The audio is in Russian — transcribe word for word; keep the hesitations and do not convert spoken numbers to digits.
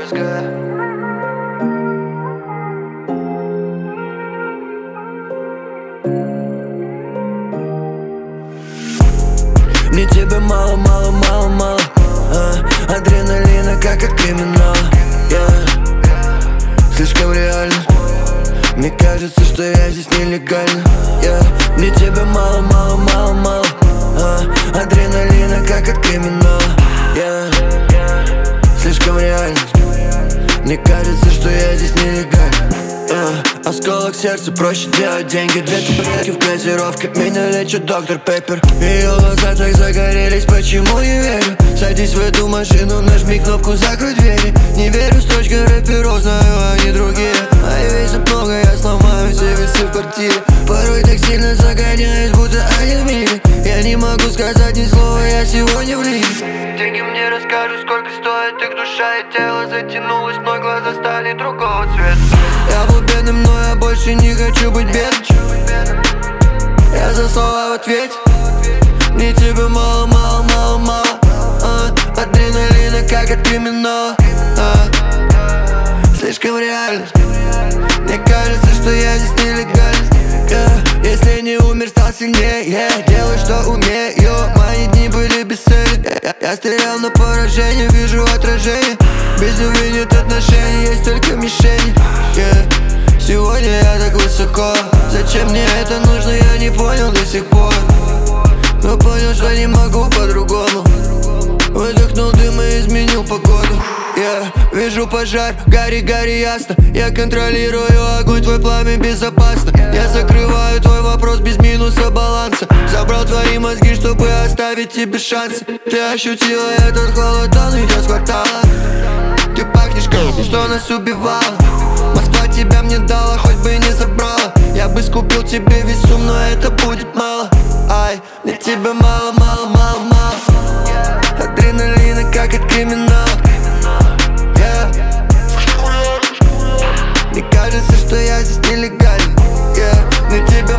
Мне тебя мало, мало, мало, мало а, адреналина, как от криминала, yeah. Слишком реально. Мне кажется, что я здесь нелегально, yeah. Мне тебя мало, мало, мало, мало а, адреналина, как от криминала, yeah. Слишком реально. Мне кажется, что я здесь нелегально, yeah. Осколок сердца, проще делать деньги. Две таблетки в газировке, меня лечит доктор Пеппер. Ее глаза так загорелись, почему не верю? Садись в эту машину, нажми кнопку, закрой двери. Не верю с точкой рэперов, знаю, они другие. А я весит много, я сломаю все весы в квартире. Порой так сильно загоняюсь, будто один в мире. Я не могу сказать ни слова, я сегодня в лиге. Деньги мне расскажут, сколько стоит их душа и тело. Затянулось, но глаза стали другого цвета. Я был бедным, но я больше не хочу быть бедным. Я за слова в ответе. Мне тебя мало, мало, мало, мало а, адреналина, как от криминала, а, слишком реально. Мне кажется, что я здесь нелегально, yeah. Если не умер, стал сильнее, yeah. Делаю, что умею. Мои дни были без цели, yeah. Я стрелял на поражение, вижу отражение. Без любви нет отношений, есть только мишени, yeah. Сегодня я так высоко. Зачем мне это нужно, я не понял до сих пор. Но понял, что не могу по-другому. Выдохнул дым и изменил погоду, yeah. Вижу пожар, гори, гори ясно. Я контролирую огонь, твой пламя безопасно. Я закрываю твой вопрос без минуса баланса. Забрал твои мозги, чтобы оставить тебе шансы. Ты ощутила этот холод, он идет с квартала. Ты пахнешь как, что нас убивало. Москва тебя мне дала, хоть бы и не забрала. Я бы скупил тебе весь сум, но это будет мало. Ай, мне тебя мало, мало, мало, мало адреналина, как от криминала, yeah. Мне кажется, что я здесь нелегально, yeah. Мне тебя